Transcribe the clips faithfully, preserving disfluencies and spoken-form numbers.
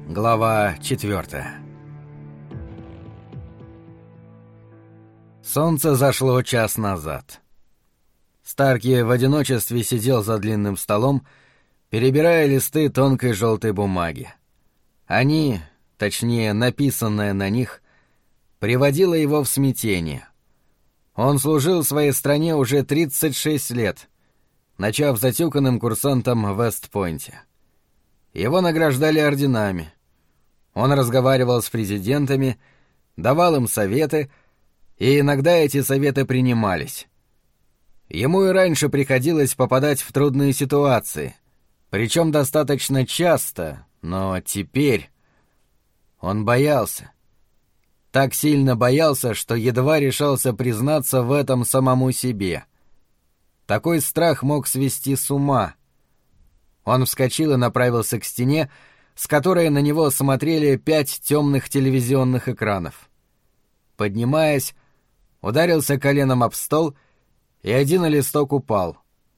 Глава четвертая. Солнце зашло час назад. Старки в одиночестве сидел за длинным столом, перебирая листы тонкой желтой бумаги. Они, точнее, написанное на них, приводило его в смятение. Он служил своей стране уже тридцать шесть лет, начав затюканным курсантом в Вест-Пойнте. Его награждали орденами. Он разговаривал с президентами, давал им советы, и иногда эти советы принимались. Ему и раньше приходилось попадать в трудные ситуации, причем достаточно часто, но теперь он боялся. Так сильно боялся, что едва решался признаться в этом самому себе. Такой страх мог свести с ума. Он вскочил и направился к стене, с которой на него смотрели пять темных телевизионных экранов. Поднимаясь, ударился коленом об стол, и один листок упал.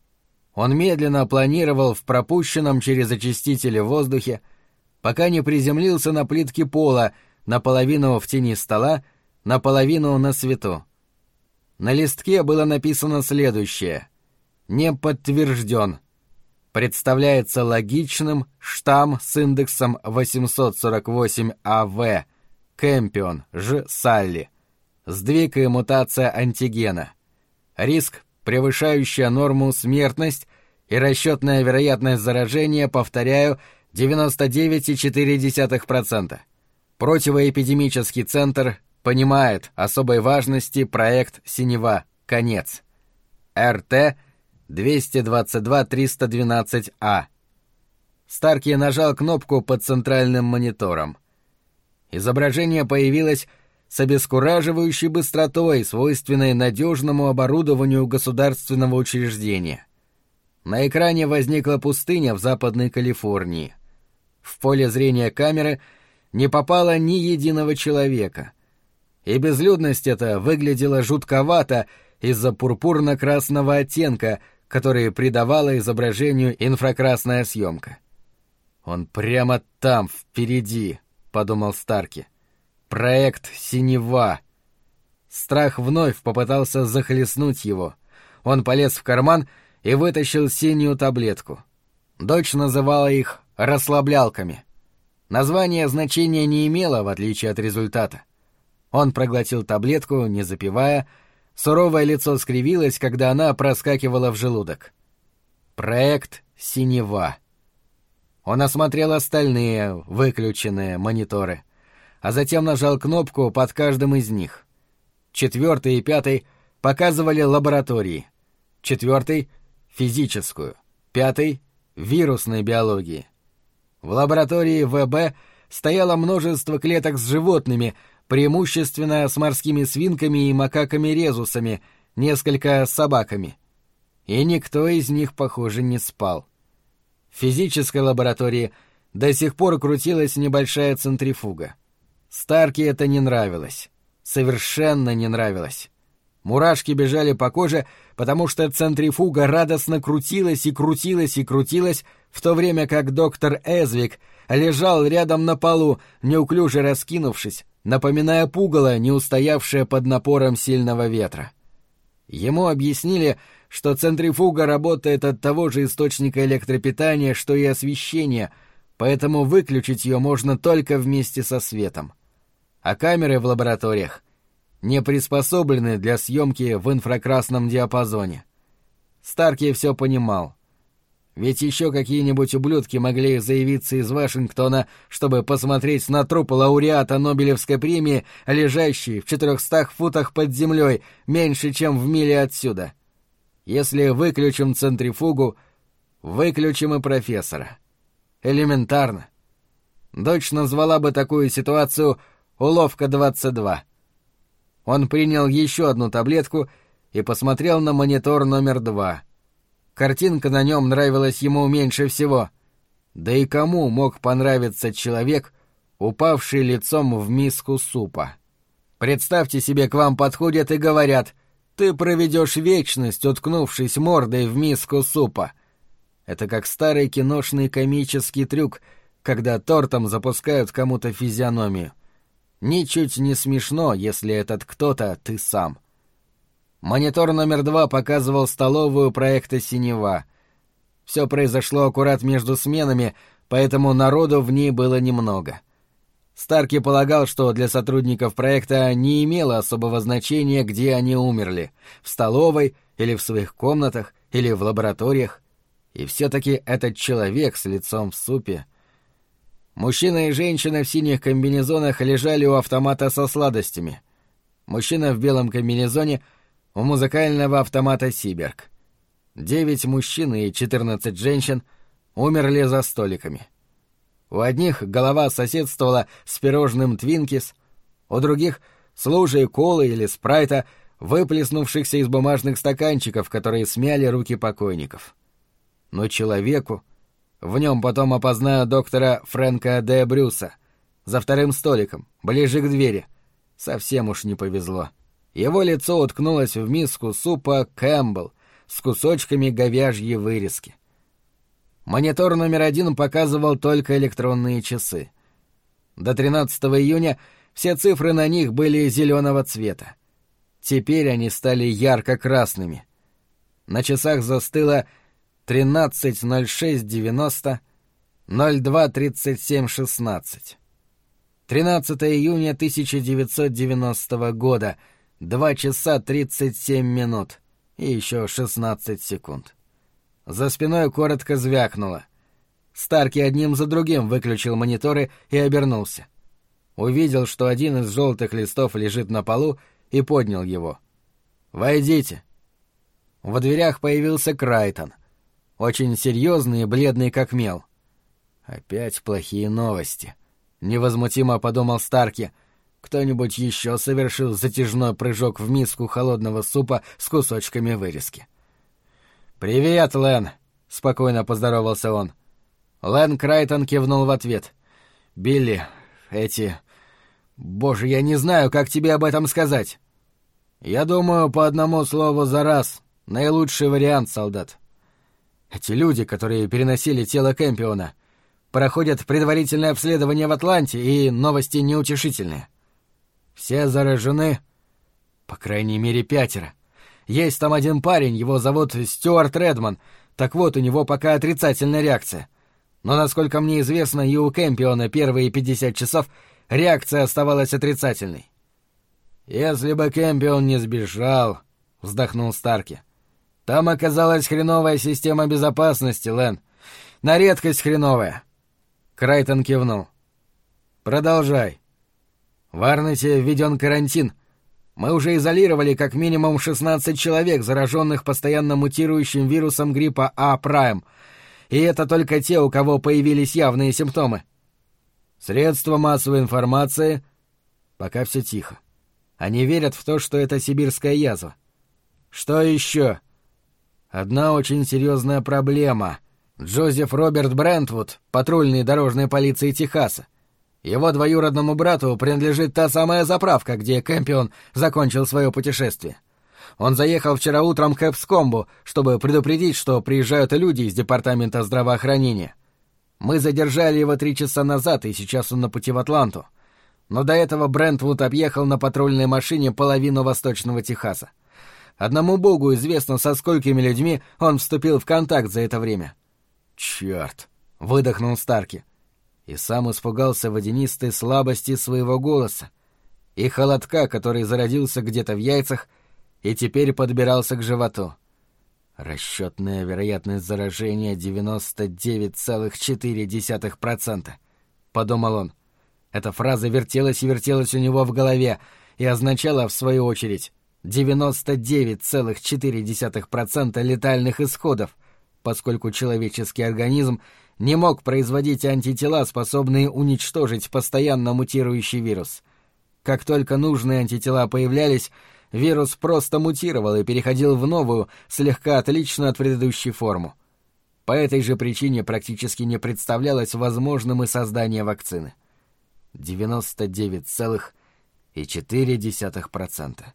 Он медленно планировал в пропущенном через очистители воздухе, пока не приземлился на плитке пола, наполовину в тени стола, наполовину на свету. На листке было написано следующее: «Не подтвержден. Представляется логичным штамм с индексом восемьсот сорок восемь А В, Кэмпион, Ж. Салли. Сдвиг и мутация антигена. Риск, превышающая норму смертность и расчетная вероятность заражения, повторяю, девяносто девять целых четыре десятых процента. Противоэпидемический центр понимает особой важности проект «Синева». Конец. Р Т двести двадцать два триста двенадцать А. Старки нажал кнопку под центральным монитором. Изображение появилось с обескураживающей быстротой, свойственной надежному оборудованию государственного учреждения. На экране возникла пустыня в Западной Калифорнии. В поле зрения камеры не попало ни единого человека. И безлюдность эта выглядела жутковато из-за пурпурно-красного оттенка, который придавала изображению инфракрасная съемка. «Он прямо там, впереди», — подумал Старки. «Проект «Синева». Страх вновь попытался захлестнуть его. Он полез в карман и вытащил синюю таблетку. Дочь называла их «расслаблялками». Название значения не имело, в отличие от результата. Он проглотил таблетку, не запивая. Суровое лицо скривилось, когда она проскакивала в желудок. Проект «Синева». Он осмотрел остальные, выключенные мониторы, а затем нажал кнопку под каждым из них. Четвертый и пятый показывали лаборатории. Четвертый — физическую. Пятый — вирусной биологии. В лаборатории В Б стояло множество клеток с животными, преимущественно с морскими свинками и макаками-резусами, несколько с собаками. И никто из них, похоже, не спал. В физической лаборатории до сих пор крутилась небольшая центрифуга. Старки это не нравилось. Совершенно не нравилось. Мурашки бежали по коже, потому что центрифуга радостно крутилась и крутилась и крутилась, в то время как доктор Эзвик лежал рядом на полу, неуклюже раскинувшись, напоминая пугало, не устоявшее под напором сильного ветра. Ему объяснили, что центрифуга работает от того же источника электропитания, что и освещения, поэтому выключить ее можно только вместе со светом. А камеры в лабораториях не приспособлены для съемки в инфракрасном диапазоне. Старки все понимал. Ведь еще какие-нибудь ублюдки могли заявиться из Вашингтона, чтобы посмотреть на труп лауреата Нобелевской премии, лежащий в четырехстах футах под землей, меньше, чем в миле отсюда. Если выключим центрифугу, выключим и профессора. Элементарно. Дочь назвала бы такую ситуацию «Уловка двадцать два». Он принял еще одну таблетку и посмотрел на монитор номер два. Картинка на нем нравилась ему меньше всего. Да и кому мог понравиться человек, упавший лицом в миску супа? Представьте себе, к вам подходят и говорят: «Ты проведешь вечность, уткнувшись мордой в миску супа». Это как старый киношный комический трюк, когда тортом запускают кому-то физиономию. Ничуть не смешно, если этот кто-то ты сам. Монитор номер два показывал столовую проекта «Синева». Все произошло аккурат между сменами, поэтому народу в ней было немного. Старки полагал, что для сотрудников проекта не имело особого значения, где они умерли — в столовой или в своих комнатах или в лабораториях. И все-таки этот человек с лицом в супе... Мужчина и женщина в синих комбинезонах лежали у автомата со сладостями. Мужчина в белом комбинезоне у музыкального автомата «Сиберг». Девять мужчин и четырнадцать женщин умерли за столиками. У одних голова соседствовала с пирожным «Твинкис», у других — с лужей колы или спрайта, выплеснувшихся из бумажных стаканчиков, которые смяли руки покойников. Но человеку, в нем потом опознаю доктора Фрэнка Д. Брюса, за вторым столиком, ближе к двери, совсем уж не повезло. Его лицо уткнулось в миску супа «Кэмпбелл» с кусочками говяжьей вырезки. Монитор номер один показывал только электронные часы. До тринадцатого июня все цифры на них были зеленого цвета. Теперь они стали ярко-красными. На часах застыло тринадцать ноль шесть девяносто, ноль два тридцать семь шестнадцать. тринадцатого июня тысяча девятьсот девяностого года, два часа тридцать семь минут и еще шестнадцать секунд. За спиной коротко звякнуло. Старки одним за другим выключил мониторы и обернулся. Увидел, что один из желтых листов лежит на полу, и поднял его. «Войдите». Во дверях появился Крайтон, очень серьезный и бледный как мел. «Опять плохие новости», — невозмутимо подумал Старки. «Кто-нибудь еще совершил затяжной прыжок в миску холодного супа с кусочками вырезки». «Привет, Лэн», — спокойно поздоровался он. Лэн Крайтон кивнул в ответ. «Билли, эти... Боже, я не знаю, как тебе об этом сказать. Я думаю, по одному слову за раз. Наилучший вариант, солдат. Эти люди, которые переносили тело Кэмпиона, проходят предварительное обследование в Атланте, и новости неутешительные. Все заражены, по крайней мере, пятеро. Есть там один парень, его зовут Стюарт Редман. Так вот, у него пока отрицательная реакция. Но, насколько мне известно, и у Кэмпиона первые пятьдесят часов реакция оставалась отрицательной. «Если бы Кэмпион не сбежал», — вздохнул Старки. «Там оказалась хреновая система безопасности, Лэн. На редкость хреновая». Крайтон кивнул. «Продолжай. В Арнете введен карантин. Мы уже изолировали как минимум шестнадцать человек, зараженных постоянно мутирующим вирусом гриппа А прайм. И это только те, у кого появились явные симптомы. Средства массовой информации... Пока все тихо. Они верят в то, что это сибирская язва. Что еще? Одна очень серьезная проблема. Джозеф Роберт Брентвуд, патрульный дорожной полиции Техаса. Его двоюродному брату принадлежит та самая заправка, где Кэмпион закончил свое путешествие. Он заехал вчера утром к Эпскомбу, чтобы предупредить, что приезжают люди из департамента здравоохранения. Мы задержали его три часа назад, и сейчас он на пути в Атланту. Но до этого Брентвуд объехал на патрульной машине половину Восточного Техаса. Одному богу известно, со сколькими людьми он вступил в контакт за это время. «Чёрт!» — выдохнул Старки. И сам испугался водянистой слабости своего голоса и холодка, который зародился где-то в яйцах и теперь подбирался к животу. Расчетная вероятность заражения девяносто девять целых четыре десятых процента, подумал он. Эта фраза вертелась и вертелась у него в голове и означала, в свою очередь, девяносто девять целых четыре десятых процента летальных исходов, поскольку человеческий организм не мог производить антитела, способные уничтожить постоянно мутирующий вирус. Как только нужные антитела появлялись, вирус просто мутировал и переходил в новую, слегка отличную от предыдущей форму. По этой же причине практически не представлялось возможным и создание вакцины. девяносто девять целых четыре десятых процента.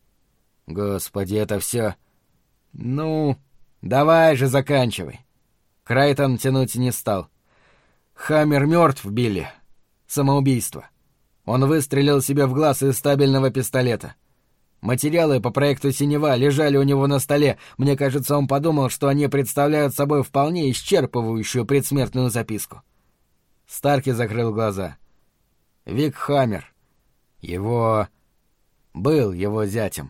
Господи, это все... Ну, давай же заканчивай. Крайтон тянуть не стал. Хаммер мертв, Билли. Самоубийство. Он выстрелил себе в глаз из стабильного пистолета. Материалы по проекту «Синева» лежали у него на столе. Мне кажется, он подумал, что они представляют собой вполне исчерпывающую предсмертную записку. Старки закрыл глаза. Вик Хаммер. Его... был его зятем.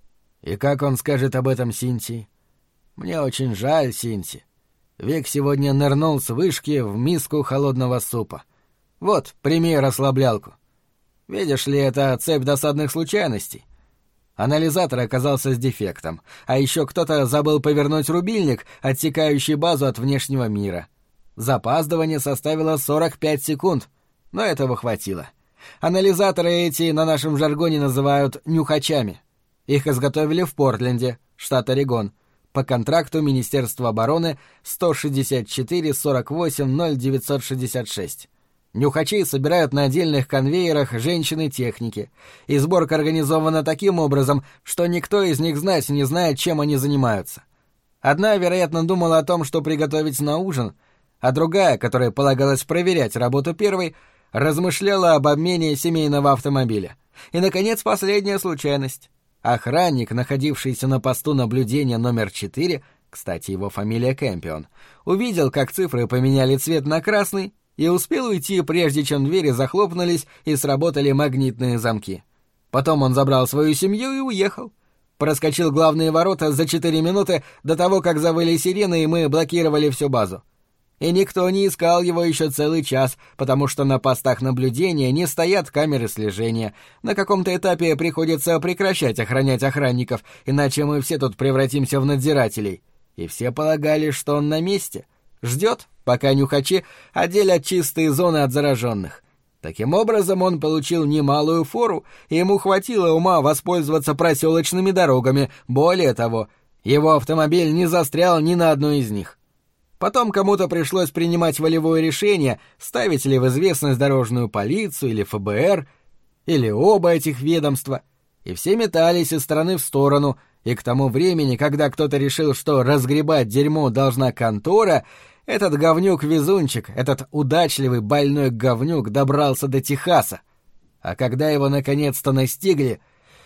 И как он скажет об этом Синтии? Мне очень жаль, Синти. Вик сегодня нырнул с вышки в миску холодного супа. Вот, прими расслаблялку. Видишь ли, это цепь досадных случайностей. Анализатор оказался с дефектом, а еще кто-то забыл повернуть рубильник, отсекающий базу от внешнего мира. Запаздывание составило сорок пять секунд, но этого хватило. Анализаторы эти на нашем жаргоне называют «нюхачами». Их изготовили в Портленде, штат Орегон, по контракту Министерства обороны сто шестьдесят четыре сорок восемь ноль девятьсот шестьдесят шесть. Нюхачей собирают на отдельных конвейерах женщины-техники, и сборка организована таким образом, что никто из них знать не знает, чем они занимаются. Одна, вероятно, думала о том, что приготовить на ужин, а другая, которая полагалась проверять работу первой, размышляла об обмене семейного автомобиля. И, наконец, последняя случайность. Охранник, находившийся на посту наблюдения номер четыре, кстати, его фамилия Кэмпион, увидел, как цифры поменяли цвет на красный, и успел уйти, прежде чем двери захлопнулись и сработали магнитные замки. Потом он забрал свою семью и уехал. Проскочил главные ворота за четыре минуты до того, как завыли сирены, и мы блокировали всю базу. И никто не искал его еще целый час, потому что на постах наблюдения не стоят камеры слежения. На каком-то этапе приходится прекращать охранять охранников, иначе мы все тут превратимся в надзирателей. И все полагали, что он на месте. Ждет, пока нюхачи отделят чистые зоны от зараженных. Таким образом, он получил немалую фору, и ему хватило ума воспользоваться проселочными дорогами. Более того, его автомобиль не застрял ни на одной из них. Потом кому-то пришлось принимать волевое решение, ставить ли в известность дорожную полицию или эф бэ эр, или оба этих ведомства, и все метались из стороны в сторону, и к тому времени, когда кто-то решил, что разгребать дерьмо должна контора, этот говнюк-везунчик, этот удачливый больной говнюк добрался до Техаса. А когда его наконец-то настигли,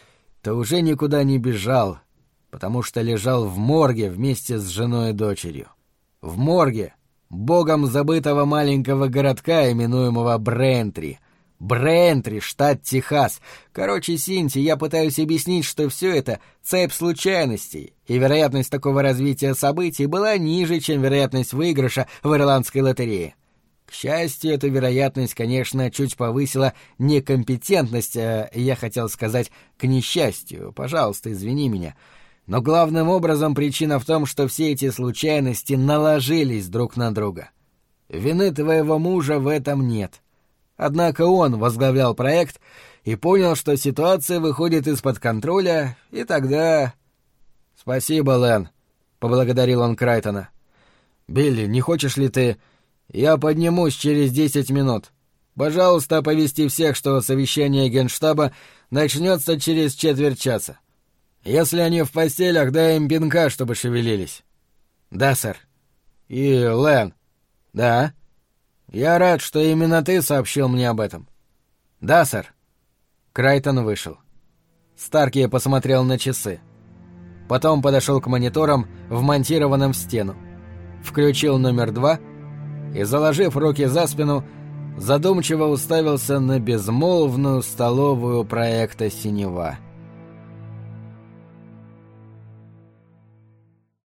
то уже никуда не бежал, потому что лежал в морге вместе с женой и дочерью. В морге богом забытого маленького городка, именуемого Брентри. Брентри, штат Техас. Короче, Синти, я пытаюсь объяснить, что все это цепь случайностей, и вероятность такого развития событий была ниже, чем вероятность выигрыша в ирландской лотерее. К счастью, эту вероятность, конечно, чуть повысила некомпетентность, а я хотел сказать «к несчастью». Пожалуйста, извини меня. Но главным образом причина в том, что все эти случайности наложились друг на друга. Вины твоего мужа в этом нет. Однако он возглавлял проект и понял, что ситуация выходит из-под контроля, и тогда... — Спасибо, Лэн, — поблагодарил он Крайтона. — Билли, не хочешь ли ты... Я поднимусь через десять минут. Пожалуйста, оповести всех, что совещание генштаба начнется через четверть часа. Если они в постелях, дай им пинка, чтобы шевелились. — Да, сэр. — И, Лэн. — Да. — Я рад, что именно ты сообщил мне об этом. — Да, сэр. Крайтон вышел. Старки посмотрел на часы. Потом подошел к мониторам, вмонтированным в стену. Включил номер два и, заложив руки за спину, задумчиво уставился на безмолвную столовую проекта «Синева».